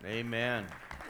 Amen.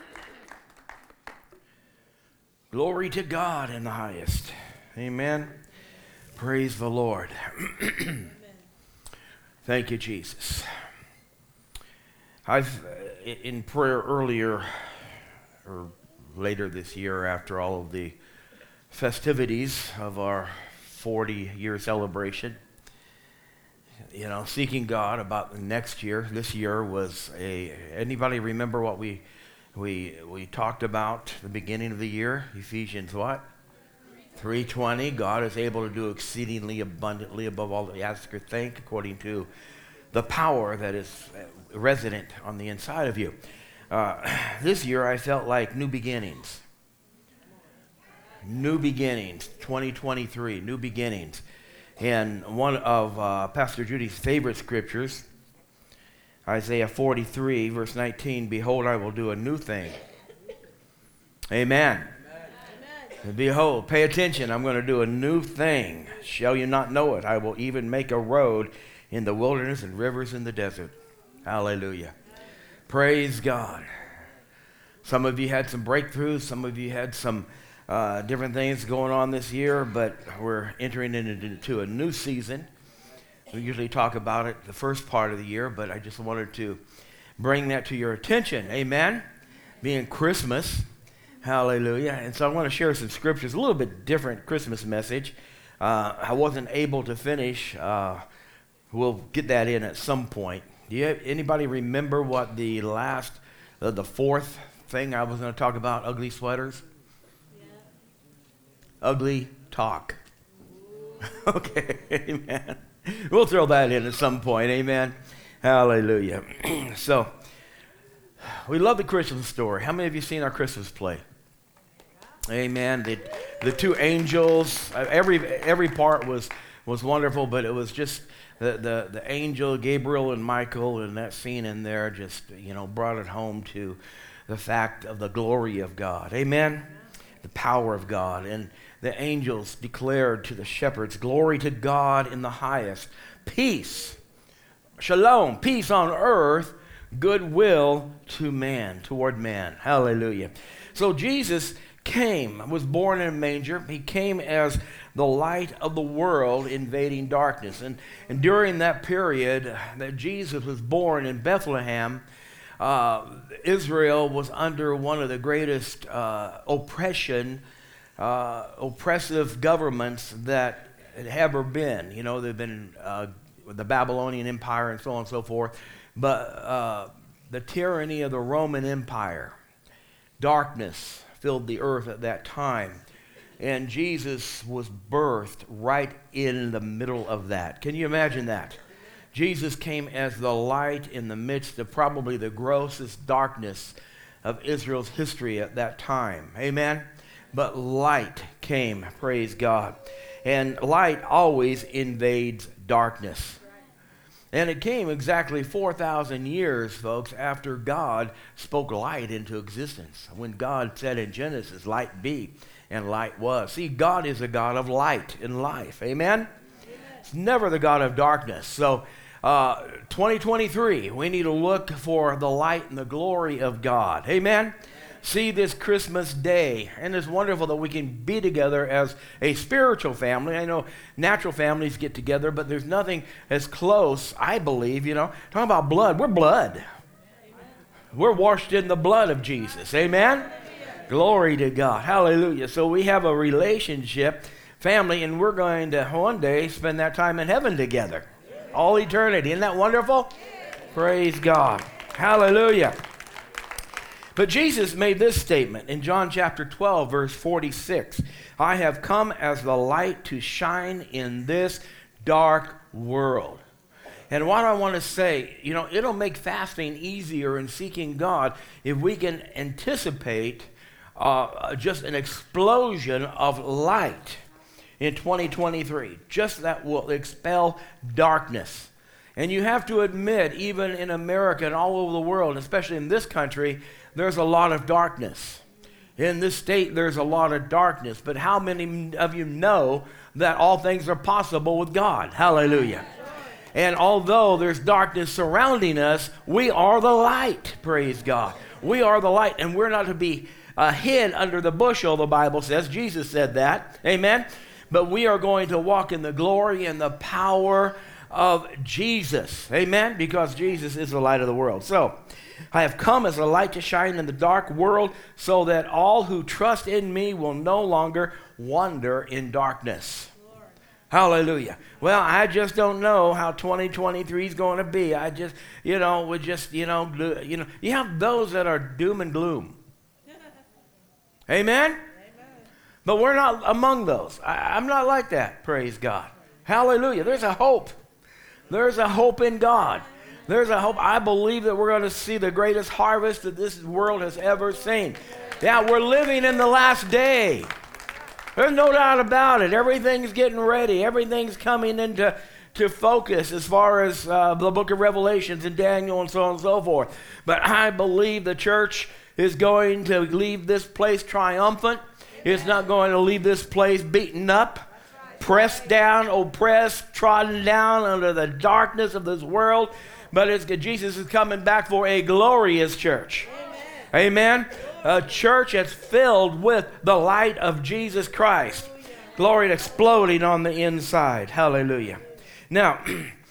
Glory to God in the highest. Amen. Praise the Lord. Thank you, Jesus. I've, in prayer earlier, or later this year, after all of the festivities of our 40-year celebration, seeking God about the next year. This year was anybody remember what we talked about the beginning of the year? Ephesians what? 3:20. God is able to do exceedingly abundantly above all that we ask or think, according to the power that is resident on the inside of you. This year I felt like new beginnings. New beginnings, 2023, new beginnings. And one of Pastor Judy's favorite scriptures, Isaiah 43, verse 19, behold, I will do a new thing. Amen. Amen. And behold, pay attention, I'm going to do a new thing. Shall you not know it? I will even make a road in the wilderness and rivers in the desert. Hallelujah. Praise God. Some of you had some breakthroughs. Some of you had some different things going on this year, but we're entering into a new season. We usually talk about it the first part of the year, but I just wanted to bring that to your attention. Amen. Being Christmas. Hallelujah. And so I want to share some scriptures, a little bit different Christmas message. I wasn't able to finish. We'll get that in at some point. Anybody remember what the fourth thing I was going to talk about, ugly sweaters? Ugly talk. Okay, amen. We'll throw that in at some point, amen. Hallelujah. So, we love the Christmas story. How many of you seen our Christmas play? Amen. The two angels, every part was wonderful, but it was just the angel, Gabriel and Michael, and that scene in there just, brought it home to the fact of the glory of God. Amen. The power of God. And the angels declared to the shepherds, glory to God in the highest, peace, shalom, peace on earth, goodwill to man, toward man. Hallelujah. So Jesus was born in a manger. He came as the light of the world invading darkness. And during that period that Jesus was born in Bethlehem, Israel was under one of the greatest oppressive governments that had ever been. They've been the Babylonian Empire and so on and so forth. But the tyranny of the Roman Empire, darkness filled the earth at that time. And Jesus was birthed right in the middle of that. Can you imagine that? Jesus came as the light in the midst of probably the grossest darkness of Israel's history at that time. Amen? But light came, praise God. And light always invades darkness. And it came exactly 4,000 years, folks, after God spoke light into existence. When God said in Genesis, light be, and light was. See, God is a God of light and life. Amen? It's never the God of darkness. So 2023, we need to look for the light and the glory of God. Amen? See this Christmas day, and it's wonderful that we can be together as a spiritual family. I know natural families get together, but there's nothing as close, I believe, talking about blood. We're blood. Amen. We're washed in the blood of Jesus. Amen? Amen? Glory to God. Hallelujah. So we have a relationship, family, and we're going to one day spend that time in heaven together. All eternity. Isn't that wonderful? Praise God. Hallelujah. But Jesus made this statement in John chapter 12, verse 46. I have come as the light to shine in this dark world. And what I want to say, it'll make fasting easier and seeking God if we can anticipate just an explosion of light in 2023. Just that will expel darkness. And you have to admit, even in America and all over the world, especially in this country, there's a lot of darkness. In this state, there's a lot of darkness. But how many of you know that all things are possible with God? Hallelujah. And although there's darkness surrounding us, we are the light, praise God. We are the light, and we're not to be hid under the bushel, the Bible says. Jesus said that. Amen? But we are going to walk in the glory and the power of Jesus. Amen? Because Jesus is the light of the world. So, I have come as a light to shine in the dark world so that all who trust in me will no longer wander in darkness. Lord. Hallelujah. Well, I just don't know how 2023 is going to be. I just, you have those that are doom and gloom. Amen? Amen? But we're not among those. I'm not like that, praise God. Hallelujah. There's a hope. There's a hope in God. There's a hope. I believe that we're going to see the greatest harvest that this world has ever seen. Yeah, we're living in the last day. There's no doubt about it. Everything's getting ready. Everything's coming into focus as far as the book of Revelations and Daniel and so on and so forth. But I believe the church is going to leave this place triumphant. It's not going to leave this place beaten up, pressed down, oppressed, trodden down under the darkness of this world. But Jesus is coming back for a glorious church. Amen. A church that's filled with the light of Jesus Christ. Glory exploding on the inside. Hallelujah. Now,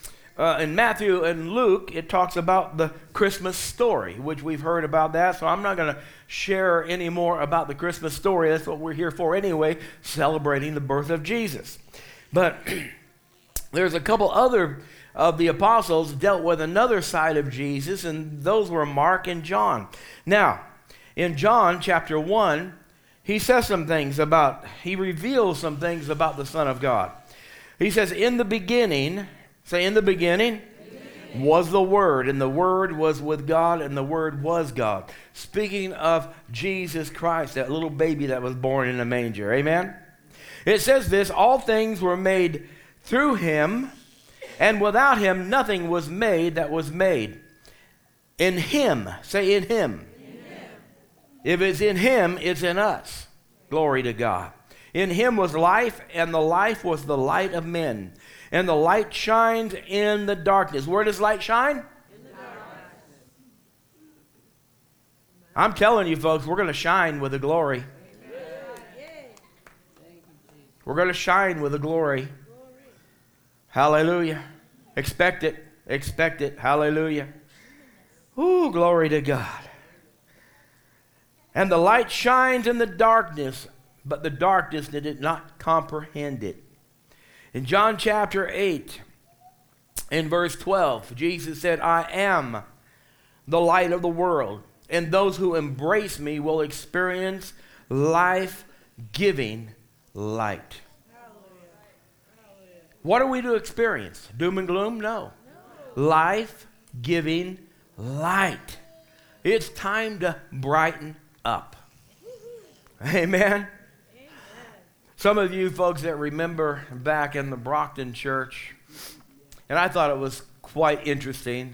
in Matthew and Luke, it talks about the Christmas story, which we've heard about that. So I'm not going to share any more about the Christmas story. That's what we're here for anyway, celebrating the birth of Jesus. But there's a couple other of the apostles dealt with another side of Jesus, and those were Mark and John. Now, in John chapter 1, he says some things he reveals some things about the Son of God. He says, in the beginning, say in the beginning, was the Word, and the Word was with God, and the Word was God. Speaking of Jesus Christ, that little baby that was born in a manger. Amen? It says this, all things were made through him, and without him nothing was made that was made. In him, say in him. In him. If it's in him, it's in us. Glory to God. In him was life, and the life was the light of men. And the light shines in the darkness. Where does light shine? In the darkness. I'm telling you folks, we're going to shine with the glory. We're going to shine with the glory. Hallelujah. Expect it. Expect it. Hallelujah. Ooh, glory to God. And the light shines in the darkness, but the darkness did not comprehend it. In John chapter 8, in verse 12, Jesus said, I am the light of the world, and those who embrace me will experience life-giving light. What are we to experience? Doom and gloom? No. Life-giving light. It's time to brighten up. Amen? Some of you folks that remember back in the Brockton church, and I thought it was quite interesting.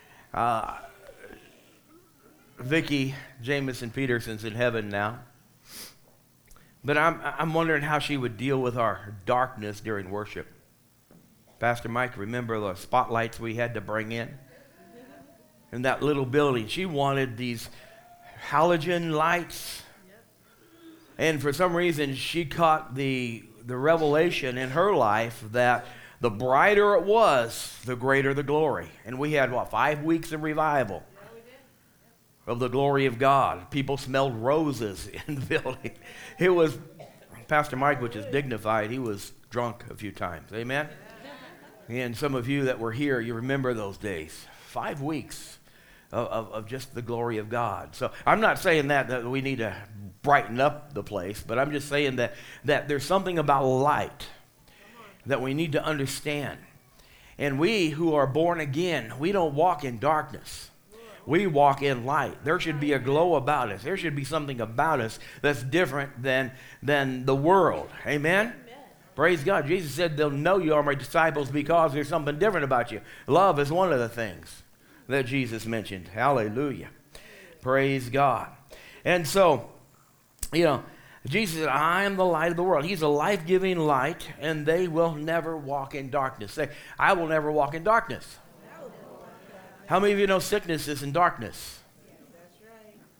Vicki Jameson Peterson's in heaven now. But I'm wondering how she would deal with our darkness during worship. Pastor Mike, remember the spotlights we had to bring in that little building? She wanted these halogen lights. And for some reason, she caught the revelation in her life that the brighter it was, the greater the glory. And we had, 5 weeks of revival of the glory of God. People smelled roses in the building. It was, Pastor Mike, which is dignified, he was drunk a few times. Amen? And some of you that were here, you remember those days. 5 weeks of just the glory of God. So I'm not saying that we need to brighten up the place, but I'm just saying that there's something about light that we need to understand. And we who are born again, we don't walk in darkness. We walk in light. There should be a glow about us. There should be something about us that's different than the world. Amen? Praise God. Jesus said they'll know you are my disciples because there's something different about you. Love is one of the things that Jesus mentioned. Hallelujah. Praise God. And so, Jesus said, I am the light of the world. He's a life-giving light, and they will never walk in darkness. Say, I will never walk in darkness. How many of you know sickness is in darkness?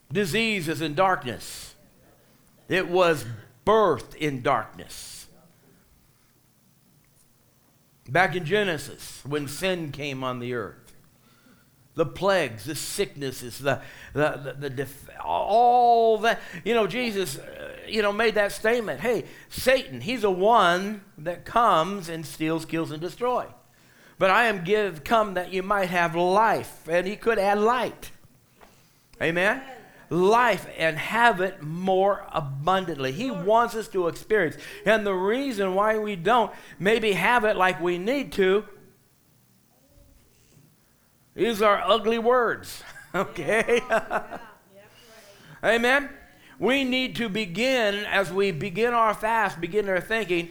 Disease is in darkness. It was birthed in darkness. Back in Genesis, when sin came on the earth, the plagues, the sicknesses, all that, Jesus, made that statement. Hey, Satan, he's the one that comes and steals, kills, and destroys. But I am come that you might have life, and he could add light. Amen? Life, and have it more abundantly. He wants us to experience. And the reason why we don't maybe have it like we need to is our ugly words. Okay? Amen? We need to begin, as we begin our fast, begin our thinking,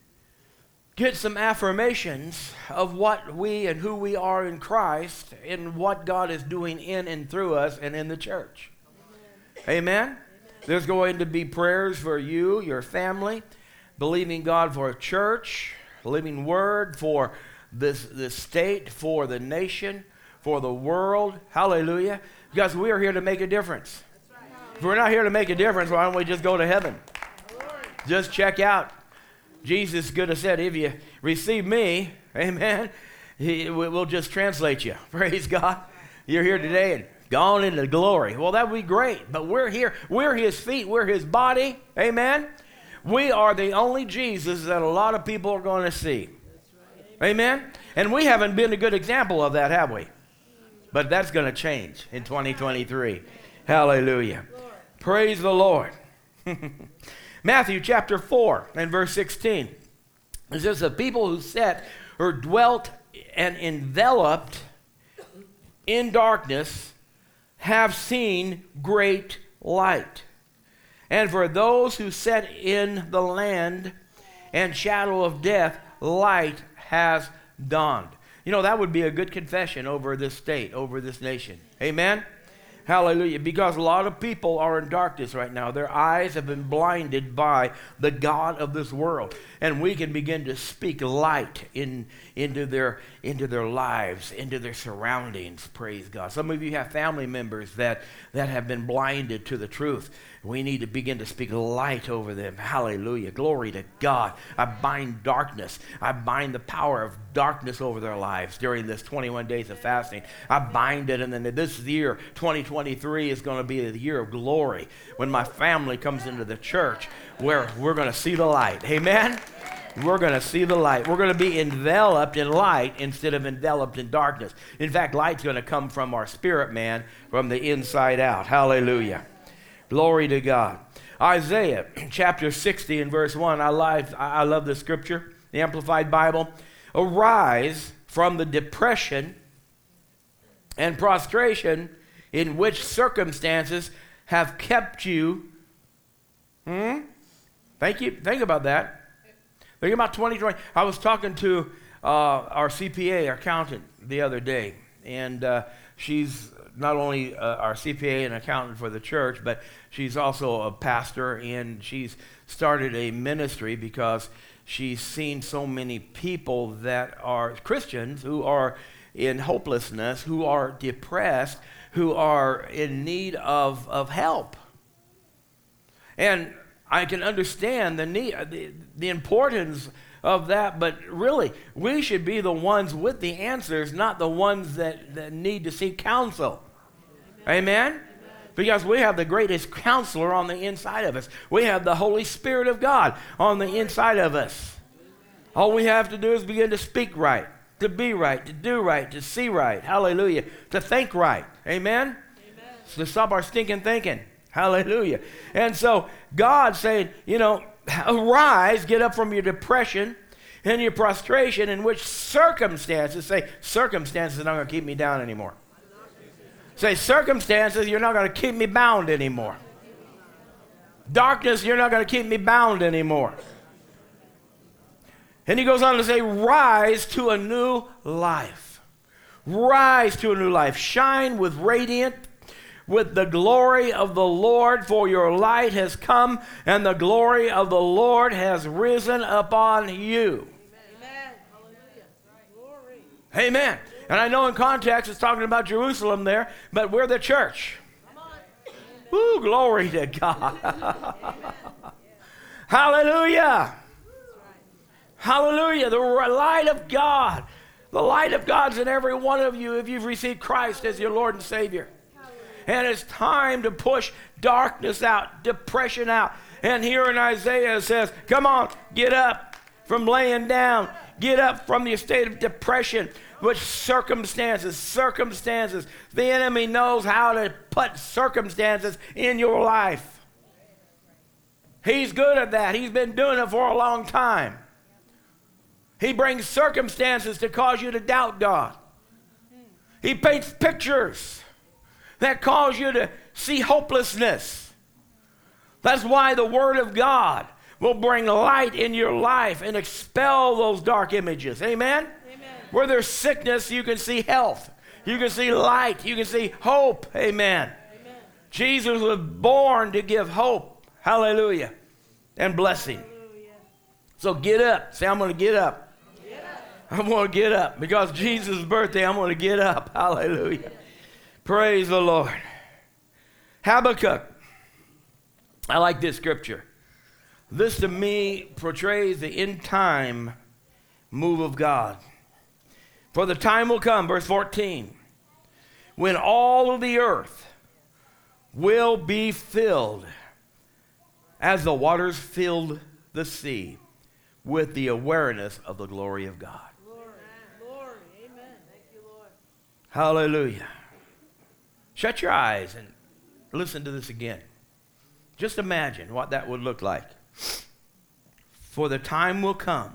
get some affirmations of what we and who we are in Christ and what God is doing in and through us and in the church. Amen? Amen? There's going to be prayers for you, your family, believing God for a church, living word for this state, for the nation, for the world. Hallelujah. Because we are here to make a difference. Right. If we're not here to make a difference, why don't we just go to heaven? Just check out. Jesus could have said, if you receive me, amen, we'll just translate you. Praise God. You're here today and gone into glory. Well, that would be great, but we're here. We're his feet. We're his body. Amen. We are the only Jesus that a lot of people are going to see. Amen. And we haven't been a good example of that, have we? But that's going to change in 2023. Hallelujah. Praise the Lord. Matthew chapter 4 and verse 16. It says, the people who sat or dwelt and enveloped in darkness have seen great light. And for those who sat in the land and shadow of death, light has dawned. That would be a good confession over this state, over this nation. Amen? Hallelujah. Because a lot of people are in darkness right now. Their eyes have been blinded by the god of this world. And we can begin to speak light into their lives, into their surroundings. Praise God. Some of you have family members that have been blinded to the truth. We need to begin to speak light over them. Hallelujah. Glory to God. I bind darkness. I bind the power of darkness over their lives during this 21 days of fasting. I bind it, and then this year, 2023, is going to be the year of glory when my family comes into the church where we're going to see the light. Amen? We're going to see the light. We're going to be enveloped in light instead of enveloped in darkness. In fact, light's going to come from our spirit man, from the inside out. Hallelujah. Glory to God. Isaiah chapter 60 and verse 1. I love this scripture, the Amplified Bible. Arise from the depression and prostration in which circumstances have kept you. Think about that. Think about 2020. I was talking to our CPA, our accountant, the other day, and she's not only our CPA and accountant for the church, but she's also a pastor, and she's started a ministry because she's seen so many people that are Christians who are in hopelessness, who are depressed, who are in need of help. And I can understand the need, the importance of that, but really, we should be the ones with the answers, not the ones that need to seek counsel. Amen? Amen? Because we have the greatest counselor on the inside of us. We have the Holy Spirit of God on the inside of us. All we have to do is begin to speak right, to be right, to do right, to see right. Hallelujah. To think right. Amen? Amen. To stop our stinking thinking. Hallelujah. And so God saying, arise, get up from your depression and your prostration, in which circumstances, say, circumstances are not going to keep me down anymore. Say, circumstances, you're not going to keep me bound anymore. Darkness, you're not going to keep me bound anymore. And he goes on to say, rise to a new life. Rise to a new life. Shine with radiant, with the glory of the Lord, for your light has come, and the glory of the Lord has risen upon you. Amen. Hallelujah. Amen. And I know in context it's talking about Jerusalem there, but we're the church. Woo, glory to God. Hallelujah. Hallelujah. The light of God. The light of God's in every one of you if you've received Christ as your Lord and Savior. And it's time to push darkness out, depression out. And here in Isaiah it says, come on, get up from laying down. Get up from the state of depression, which circumstances. The enemy knows how to put circumstances in your life. He's good at that. He's been doing it for a long time. He brings circumstances to cause you to doubt God. He paints pictures that cause you to see hopelessness. That's why the Word of God will bring light in your life and expel those dark images. Amen? Amen. Where there's sickness, you can see health. You can see light. You can see hope. Amen. Amen. Jesus was born to give hope. Hallelujah. And blessing. Hallelujah. So get up. Say, I'm going to get up. Get up. I'm going to get up. Because Jesus' birthday, I'm going to get up. Hallelujah. Praise the Lord. Habakkuk. I like this scripture. This to me portrays the end time move of God. For the time will come, verse 14, when all of the earth will be filled as the waters filled the sea with the awareness of the glory of God. Glory. Amen. Thank you, Lord. Hallelujah. Shut your eyes and listen to this again. Just imagine what that would look like. For the time will come.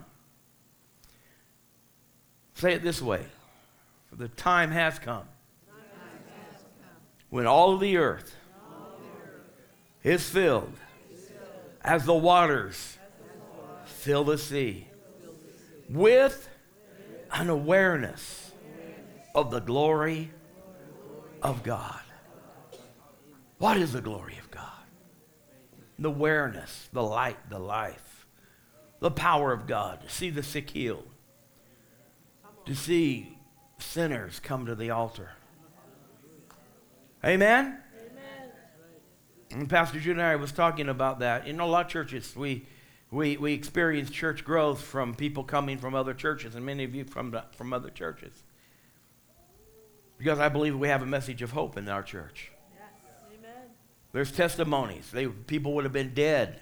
Say it this way. For the time has come. When all of the earth is filled as the waters fill the sea with an awareness of the glory of God. What is the glory of God? The awareness, the light, the life, the power of God, to see the sick healed, to see sinners come to the altar. Amen? Amen. And Pastor Jude and I was talking about that. In a lot of churches, we experience church growth from people coming from other churches, and many of you from other churches. Because I believe we have a message of hope in our church. There's testimonies. People would have been dead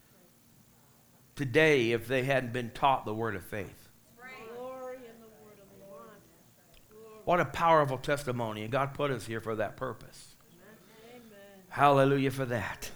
today if they hadn't been taught the word of faith. Glory in the word of the Lord. What a powerful testimony. And God put us here for that purpose. Amen. Hallelujah for that.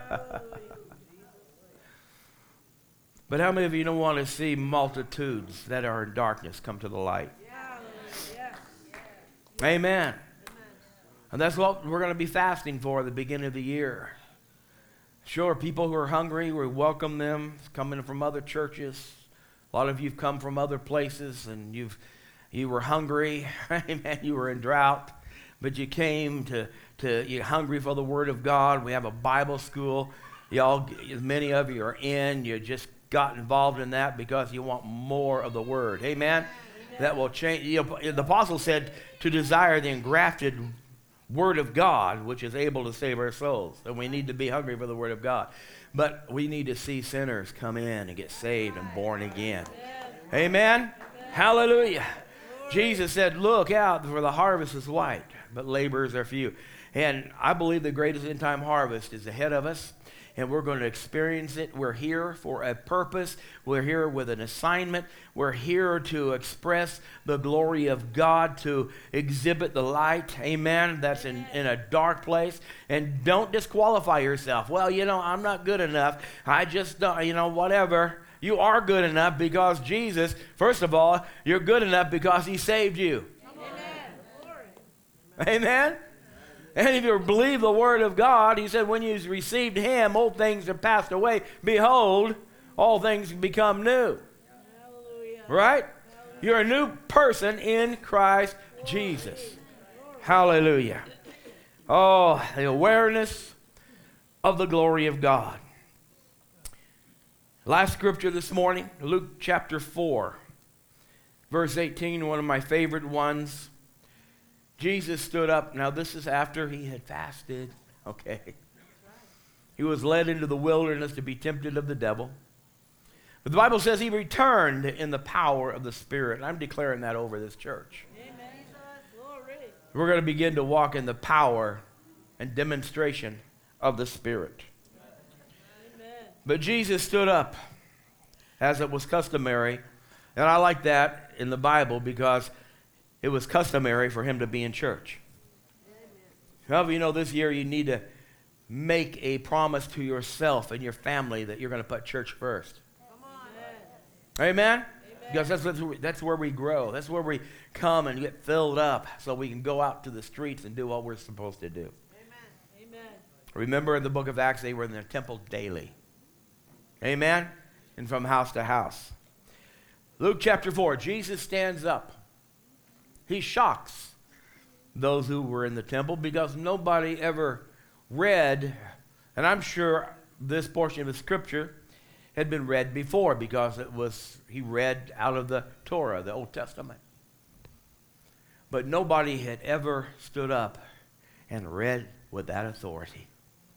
But how many of you don't want to see multitudes that are in darkness come to the light? Yeah. Amen. And that's what we're going to be fasting for at the beginning of the year. Sure, people who are hungry, we welcome them coming from other churches. A lot of you have come from other places and you were hungry. Amen. You were in drought, but you came you're hungry for the Word of God. We have a Bible school. Many of you are in. You just got involved in that because you want more of the Word. Amen. That will change. The apostle said to desire the engrafted Word of God, which is able to save our souls. And we need to be hungry for the Word of God. But we need to see sinners come in and get saved and born again. Amen? Hallelujah. Jesus said, look out, for the harvest is white, but laborers are few. And I believe the greatest end time harvest is ahead of us. And we're going to experience it. We're here for a purpose. We're here with an assignment. We're here to express the glory of God, to exhibit the light, amen, that's in a dark place. And don't disqualify yourself. Well, I'm not good enough. I just don't, whatever. You are good enough because Jesus, first of all, you're good enough because he saved you. Amen. Amen. And if you believe the word of God, he said, when you received him, old things have passed away. Behold, all things become new. Hallelujah. Right? Hallelujah. You're a new person in Christ Jesus. Hallelujah. Oh, the awareness of the glory of God. Last scripture this morning, Luke chapter 4, verse 18, one of my favorite ones. Jesus stood up. Now, this is after he had fasted. Okay. He was led into the wilderness to be tempted of the devil. But the Bible says he returned in the power of the Spirit. And I'm declaring that over this church. Amen. Glory. We're going to begin to walk in the power and demonstration of the Spirit. Amen. But Jesus stood up as it was customary. And I like that in the Bible because it was customary for him to be in church. However, you know, this year you need to make a promise to yourself and your family that you're going to put church first. Come on. Amen? Because that's where we grow. That's where we come and get filled up so we can go out to the streets and do what we're supposed to do. Amen. Remember in the book of Acts, they were in the temple daily. Amen? And from house to house. Luke chapter 4, Jesus stands up. He shocks those who were in the temple because nobody ever read, and I'm sure this portion of the scripture had been read before because he read out of the Torah, the Old Testament. But nobody had ever stood up and read with that authority.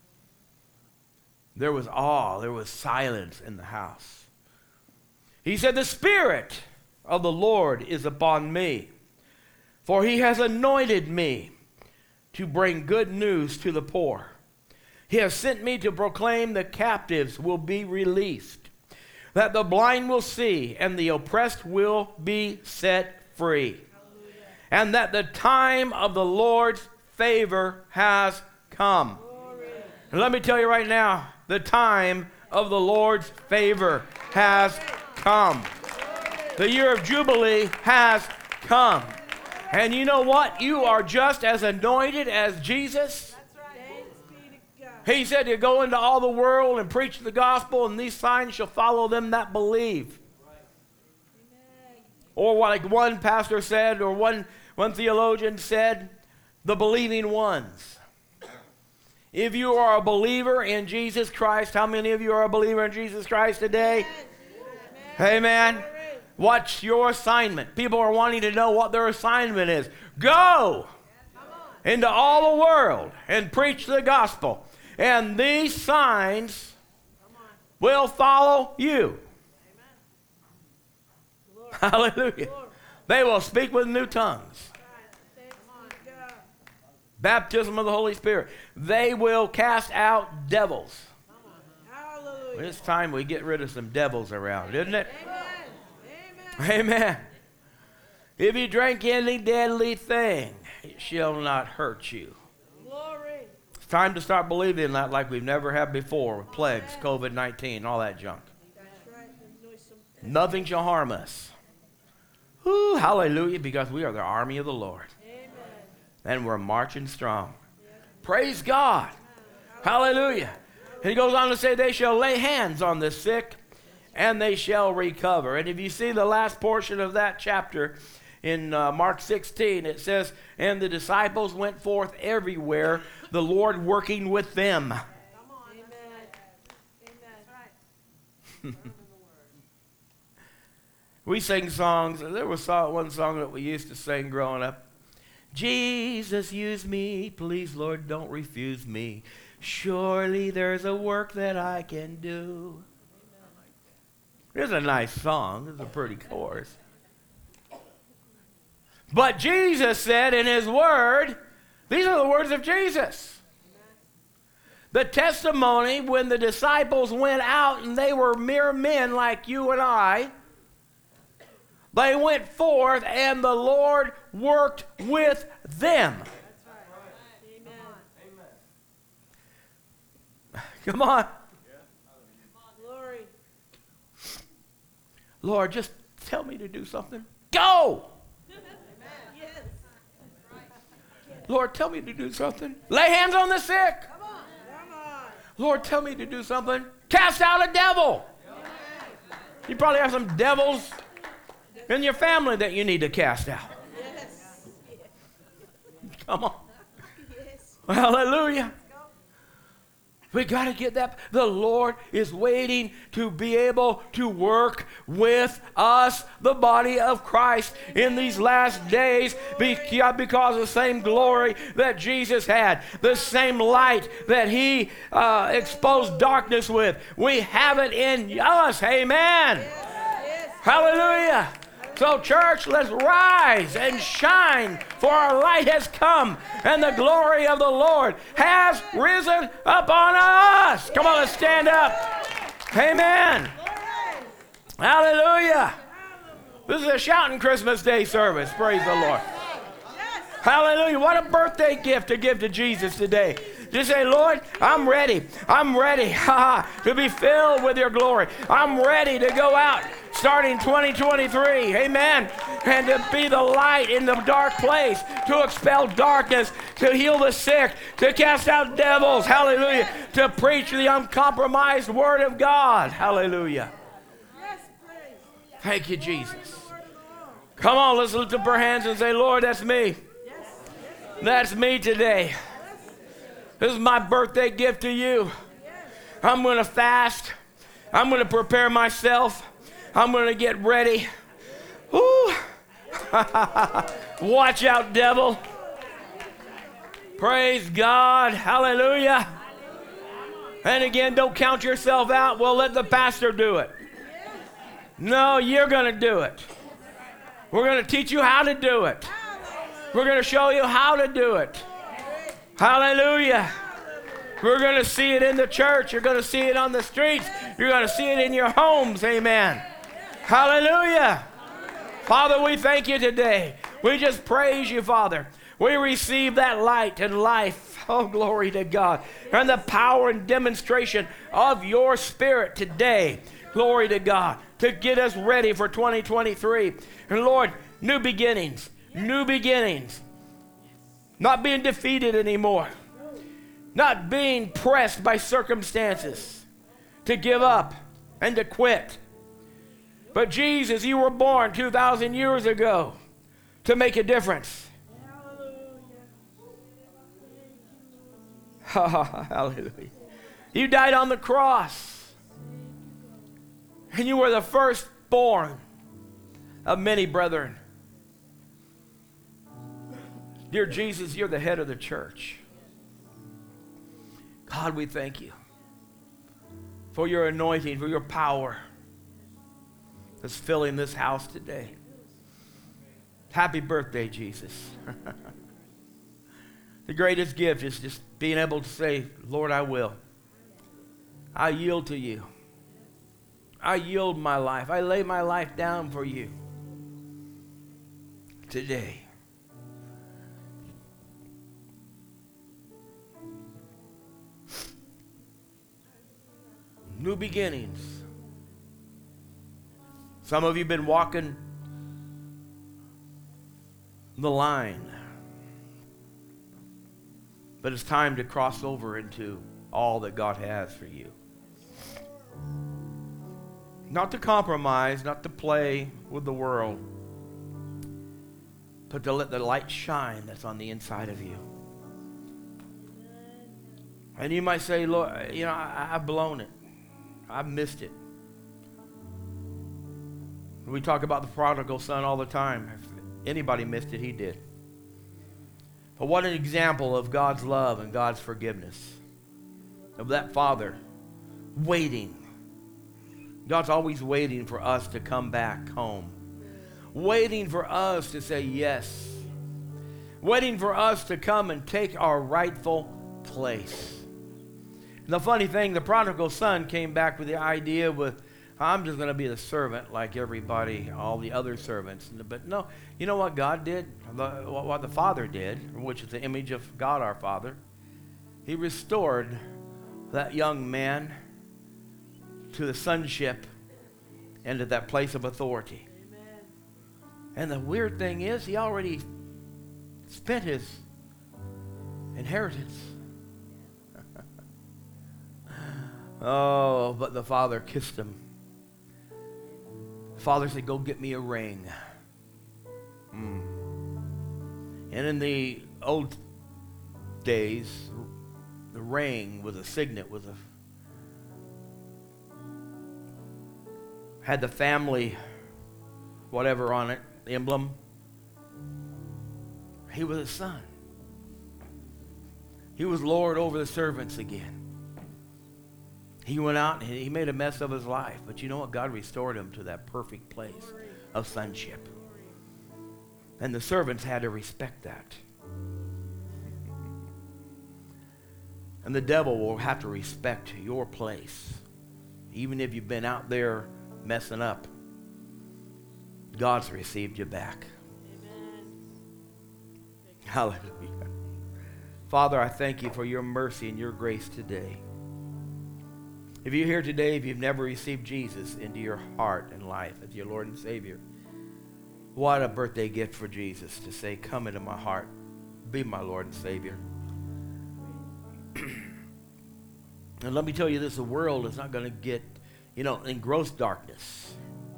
There was awe, there was silence in the house. He said, "The Spirit of the Lord is upon me, for he has anointed me to bring good news to the poor. He has sent me to proclaim the captives will be released, that the blind will see, and the oppressed will be set free, and that the time of the Lord's favor has come." And let me tell you right now, the time of the Lord's favor has come. The year of Jubilee has come. And you know what? You are just as anointed as Jesus. That's right. Thanks be to God. He said to go into all the world and preach the gospel, and these signs shall follow them that believe. Amen. Or like one pastor said, or one theologian said, the believing ones. If you are a believer in Jesus Christ, how many of you are a believer in Jesus Christ today? Amen. What's your assignment? People are wanting to know what their assignment is. Go into all the world and preach the gospel. And these signs will follow you. Hallelujah. They will speak with new tongues. Thanks be to God. Baptism of the Holy Spirit. They will cast out devils. Hallelujah. It's time we get rid of some devils around, isn't it? Amen. Amen. Amen. If you drink any deadly thing, it shall not hurt you. Glory. It's time to start believing that like we've never had before with plagues, COVID-19, all that junk. That's right. There's some Nothing shall harm us. Woo, hallelujah, because we are the army of the Lord. Amen. And we're marching strong. Praise God. Hallelujah. And he goes on to say, they shall lay hands on the sick and they shall recover. And if you see the last portion of that chapter in Mark 16, it says, and the disciples went forth everywhere, the Lord working with them. Come on. Amen. Amen. We sing songs. There was one song that we used to sing growing up. Jesus, use me. Please, Lord, don't refuse me. Surely there's a work that I can do. It's a nice song. It's a pretty chorus. But Jesus said in his word, these are the words of Jesus. The testimony when the disciples went out and they were mere men like you and I. They went forth and the Lord worked with them. Come on. Glory. Lord, just tell me to do something. Go! Yes. Lord, tell me to do something. Lay hands on the sick. Come on. Come on. Lord, tell me to do something. Cast out a devil. You probably have some devils in your family that you need to cast out. Yes. Come on. Yes. Hallelujah. We got to get that. The Lord is waiting to be able to work with us, the body of Christ, in these last days because of the same glory that Jesus had, the same light that he exposed darkness with. We have it in us. Amen. Hallelujah. So, church, let's rise and shine, for our light has come, and the glory of the Lord has risen upon us. Come on, let's stand up. Amen. Hallelujah. This is a shouting Christmas Day service. Praise the Lord. Hallelujah. What a birthday gift to give to Jesus today. Just say, Lord, I'm ready. I'm ready to be filled with your glory. I'm ready to go out starting 2023. Amen. And to be the light in the dark place, to expel darkness, to heal the sick, to cast out devils. Hallelujah. To preach the uncompromised word of God. Hallelujah. Thank you, Jesus. Come on, let's lift up our hands and say, Lord, that's me. That's me today. This is my birthday gift to you. I'm going to fast. I'm going to prepare myself. I'm going to get ready. Woo. Watch out, devil. Praise God. Hallelujah. And again, don't count yourself out. Well, let the pastor do it. No, you're going to do it. We're going to teach you how to do it. We're going to show you how to do it. Hallelujah. We're going to see it in the church. You're going to see it on the streets. You're going to see it in your homes. Amen. Hallelujah. Father, we thank you today. We just praise you, Father. We receive that light and life. Oh, glory to God. And the power and demonstration of your Spirit today. Glory to God. To get us ready for 2023. And Lord, new beginnings. New beginnings. Not being defeated anymore. Not being pressed by circumstances to give up and to quit. But Jesus, you were born 2,000 years ago to make a difference. Hallelujah. You died on the cross. And you were the firstborn of many brethren. Dear Jesus, you're the head of the church. God, we thank you for your anointing, for your power that's filling this house today. Happy birthday, Jesus. The greatest gift is just being able to say, Lord, I will. I yield to you. I yield my life. I lay my life down for you today. New beginnings. Some of you have been walking the line. But it's time to cross over into all that God has for you. Not to compromise, not to play with the world, but to let the light shine that's on the inside of you. And you might say, Lord, I've blown it. I've missed it. We talk about the prodigal son all the time. If anybody missed it, he did. But what an example of God's love and God's forgiveness. Of that father waiting. God's always waiting for us to come back home. Waiting for us to say yes. Waiting for us to come and take our rightful place. And the funny thing, the prodigal son came back with the idea with, I'm just going to be the servant like everybody, all the other servants. But no, you know what God did? What the Father did, which is the image of God our Father. He restored that young man to the sonship and to that place of authority. Amen. And the weird thing is, he already spent his inheritance. Oh, but the father kissed him. The father said, go get me a ring. And in the old days, The ring was a signet, had the family whatever on it, emblem. He was a son. He was Lord over the servants again. He went out and he made a mess of his life. But you know what? God restored him to that perfect place of sonship. And the servants had to respect that. And the devil will have to respect your place. Even if you've been out there messing up, God's received you back. Amen. Hallelujah. Father, I thank you for your mercy and your grace today. If you're here today, if you've never received Jesus into your heart and life as your Lord and Savior, what a birthday gift for Jesus to say, come into my heart, be my Lord and Savior. And let me tell you this, the world is not going to get, in gross darkness.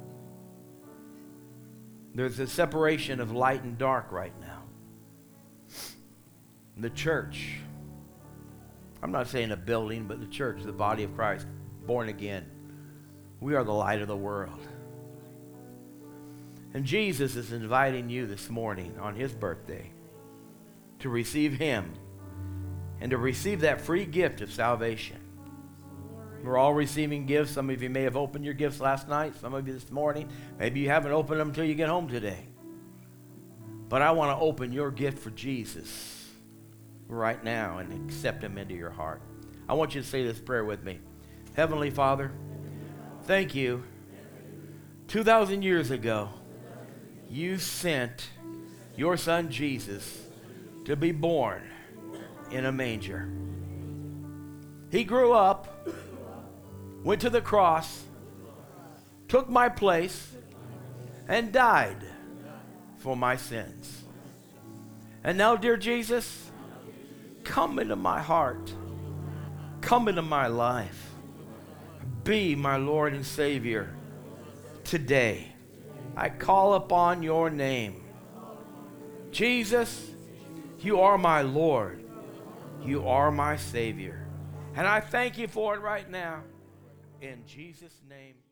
There's a separation of light and dark right now. The church, I'm not saying a building, but the church, the body of Christ, born again. We are the light of the world. And Jesus is inviting you this morning on his birthday to receive him and to receive that free gift of salvation. We're all receiving gifts. Some of you may have opened your gifts last night. Some of you this morning. Maybe you haven't opened them until you get home today. But I want to open your gift for Jesus right now and accept him into your heart. I want you to say this prayer with me. Heavenly Father, thank you. 2,000 years ago, you sent your son Jesus to be born in a manger. He grew up, went to the cross, took my place, and died for my sins. And now, dear Jesus, come into my heart. Come into my life. Be my Lord and Savior today. I call upon your name. Jesus, you are my Lord. You are my Savior. And I thank you for it right now. In Jesus' name.